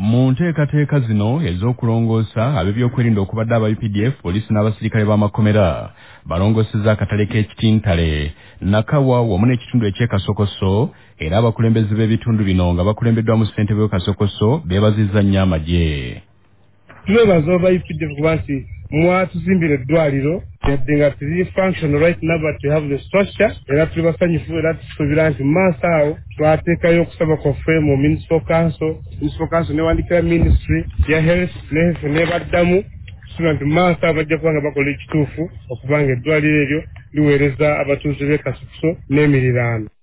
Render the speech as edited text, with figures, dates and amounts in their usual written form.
mu nteekateeka zino ez'okulongoosa ab'ebyokwerinda okubadde aba UPDF polisi n'abasirikale b'amakomera balongoosezza akatale k'ekitintale Nakawa wamu n'ekitundu eky'Ekasokoso era abakulembeze b'ebitundu bino nga bakulembeddwamu ssentebe w'Ekasokoso beebazizza nnyo amagye. Twebaza oba UPDF kuba nti mwatuzimbira eddwaliro yadde nga tiri functional right now but we have the structure era tuli basanyufu era tusuubira nti mu maaso awo twateekayo okusaba kwaffe mu municipal council newandikira ministry ya health nebaddamu tusuubira nti mu maaso awo bajja kuba nga bakola ekituufu okuba nga eddwaliro eryo liweereza abatuuze b'e Kasukuso n'emiriraano.